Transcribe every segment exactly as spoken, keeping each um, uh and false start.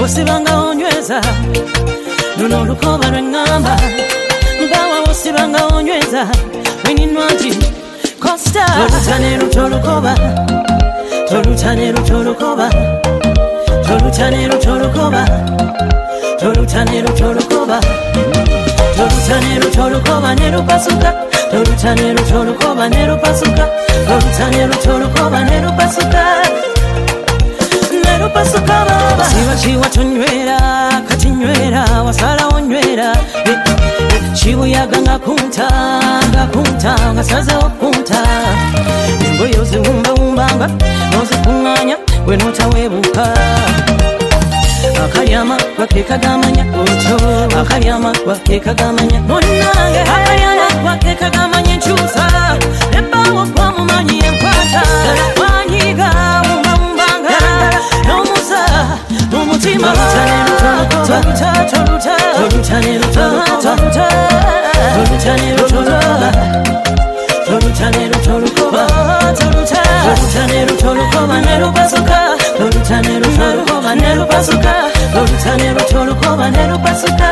wosibanga onyweza luno lukoba lwengamba mbawa wosibanga onyweza wininwaji Costa tolutanero tolukoba tolutanero tolukoba tolutanero tolukoba tolutanero tolukoba tolutanero tolukoba nero pasuka tolutanero tolukoba nero pasuka tolutanero tolukoba nero pasuka nero pasuka baba siwa chiwa tonywera katinywera wasala onywera chibuyaga ngakunta ngakunta ngasaze okunta ngoyo ziwumba wumbanga nozikunganya wenota webuka akalyama kwakekagamanya ocho akalyama kwakekagamanya munange akalyama kwakekagamanya nchusa ebawo kwa mumanyi enkwata wanyiga wumba wumbanga nomusa mumutima toluta toluta tolutanero toluta tolutanero tolukoba tolutanero tolukoba tolutanero tolukoba nero pasuka tolutanero tolukoba nero pasuka tolutanero tolukoba nero pasuka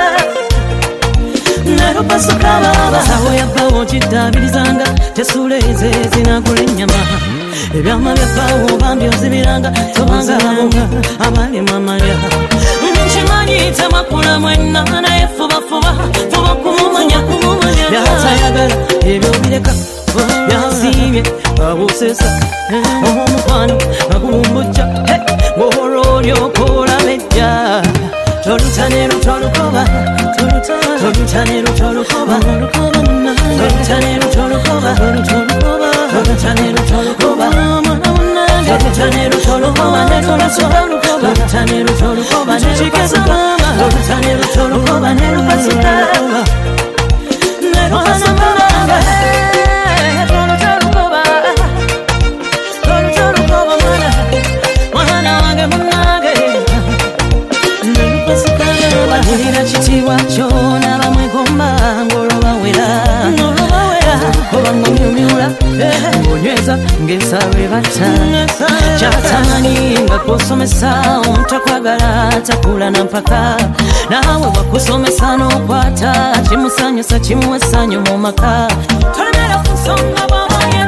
nero pasuka baba sawo yabawo chidabilizanga tesuleze zinagula ennyama ebyama byabawo bambi ozibiranga tobanga abali mamalya nchimanyi tamakula mwenna naye fuba fuba fuba kumumanya kumumanya byatayagala ebyo bireka byasibye babusesa omukwano bakumbucha ngoro lyokola bejja tolutanero tolukoba tolutanero tolukoba tolutanero tolukoba tolutanero tolukoba tolutanero tolukoba nero pasuka tolutanero tolukoba nero pasuka tolutanero tolukoba nero pasuka nero pasuka Walira chitiwa chona bamwegomba ngoloba wera koba ngomyumyula ngonyweza ngesawe bata chatamani ngakusomesa omutakwagala takula na mpaka nawe wakusomesa nokwata chimusanyusa chimuwesanyo mu maka tolemera kusonga bwabonye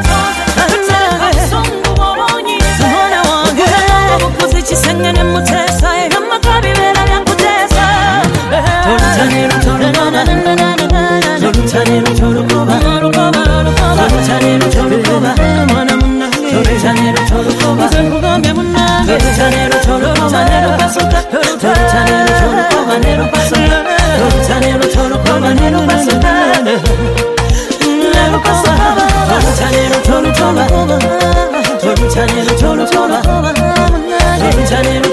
mwana wange obukuzi kisengene mutesa ebyamakabibeera byakutesa tolutanero tolukoba tolutanero tolukoba tolutanero tolukoba mwana munange tolutanero tolukoba nkugambye munange tolutanero tolukoba nero pasuka tolutanero tolukoba nero pasuka tolutanero tolukoba nero pasuka nero pasuka tolutanero tolukoba tolutanero tolukoba tolutanero